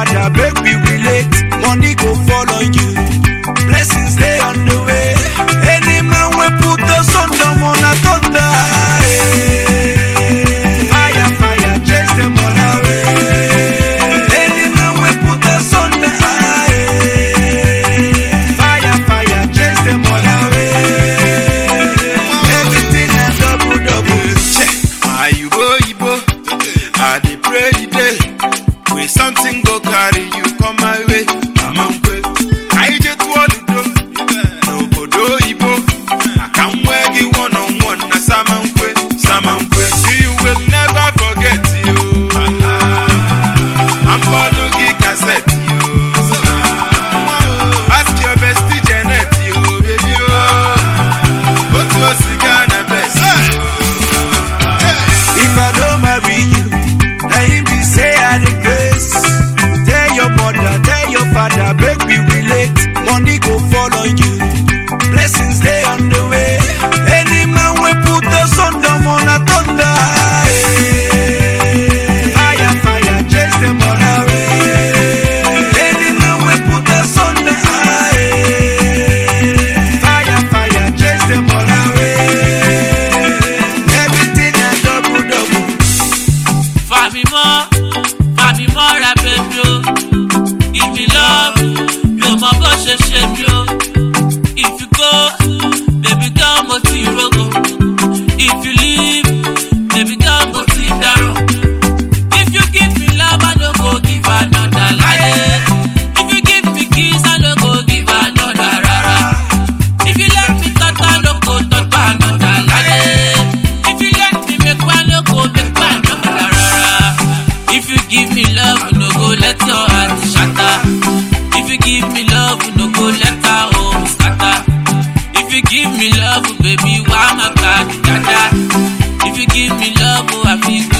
father, make we relate. Money go follow you, blessings stay on the way. Any man we put us on them on a thunder. Fire, fire, chase them all away. Any man we put us on the fire, fire, chase them all away. Everything is double, double. You go, I dey pray the day. When something go carry you come my way. I'm on way. I just want to do. No go do Ibo. I can't work you one on one. Na Samankwe. You will never forget you. I'm Pologi cassette you. Ask your bestie Janet you, baby. Go to a cigar and best. If I don't marry you, let him be say I the grace. Tell your mother, tell your father, make we relate. Money go follow you, blessings stay on the way. Any man we put us on them on a thunder. Fire, fire, chase them all away. Any man we put us on the fire, fire, chase them all away. Everything is double, double. Fami more, la baby, oh. If you love, you're my boss, shame you. If you go, baby, come on to your go. If you leave, baby, come on to your down. If you give me love, I don't go give another lie. If you give me kiss, I don't go give another rara. If you let me touch, I don't go touch another lie. If you let me make one, I don't go make one another rara. If you give me love, you no go let your heart shatter. If you give me love, you no go let our home scatter. If you give me love, baby, why my God, dada? If you give me love, I feel